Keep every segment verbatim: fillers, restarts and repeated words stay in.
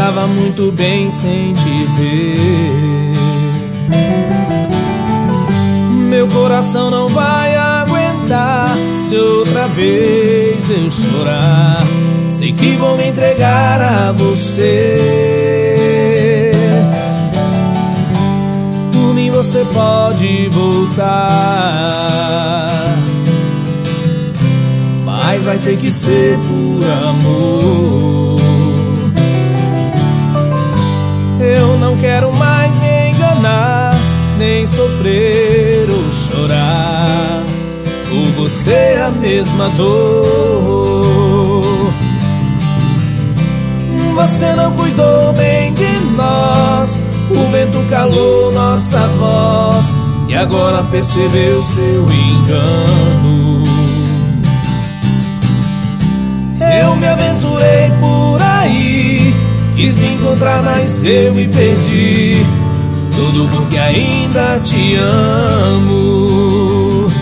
tava muito bem sem te ver. Meu coração não vai aguentar se outra vez eu chorar. Sei que vou me entregar a você. Por mim você pode voltar, mas vai ter que ser por amor. Eu não quero mais me enganar, nem sofrer ou chorar por você a mesma dor. Você não cuidou bem de nós, o vento calou nossa voz e agora percebeu seu engano. Eu me aventurei por aí, quis me encontrar, mas eu me perdi. Tudo porque ainda te amo.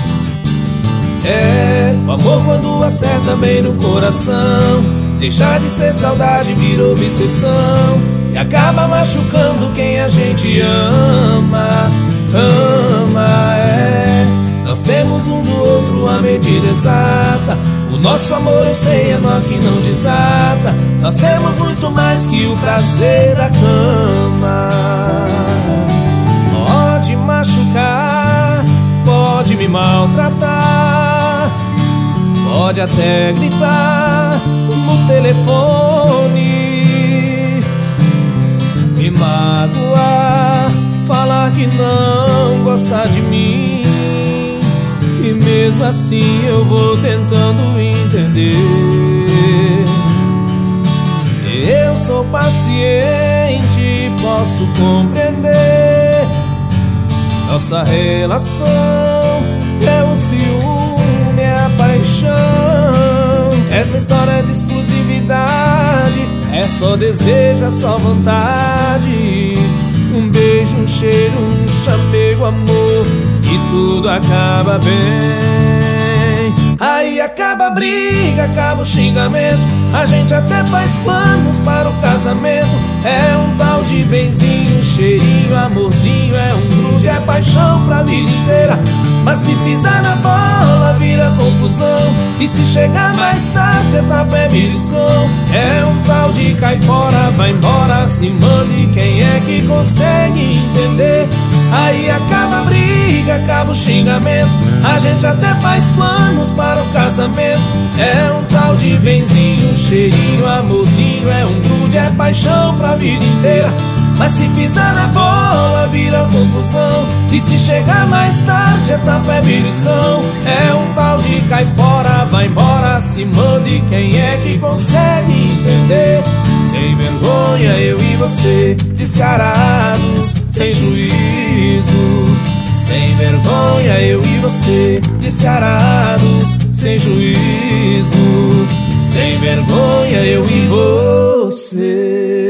É, o amor quando acerta bem no coração, deixar de ser saudade virou obsessão e acaba machucando quem a gente ama. Ama, é. Nós temos um do outro a medida exata. O nosso amor eu sei é nó que não desata. Nós temos muito mais que o prazer da cama. Pode machucar, pode me maltratar, pode até gritar no telefone, me magoar, falar que não gosta de mim, e mesmo assim eu vou tentando entender. Eu sou paciente, posso compreender. Nossa relação é o ciúme, é a paixão. Essa história de exclusividade é só desejo, é só vontade. Um beijo, um cheiro, um chamego, amor, e tudo acaba bem. Aí acaba a briga, acaba o xingamento, a gente até faz planos para o casamento. É um tal de benzinho, cheirinho, amorzinho, é um grude, é paixão pra vida inteira. Mas se pisar na bola vira confusão, e se chegar mais tarde etapa é beliscão. É um tal de cai fora, vai embora, se mande, quem é que consegue entender? Aí acaba a briga, acaba o xingamento, a gente até faz planos para o casamento. É um tal de benzinho, cheirinho, amorzinho, é um grude, é paixão pra vida inteira. Mas se pisar na bola vira confusão, e se chegar mais tarde etapa é beliscão. É um tal de cai fora, vai embora, se mande, quem é que consegue entender? Sem vergonha eu e você, descarados, sem juízo. Sem vergonha eu e você, descarados, sem juízo. Sem vergonha eu e você.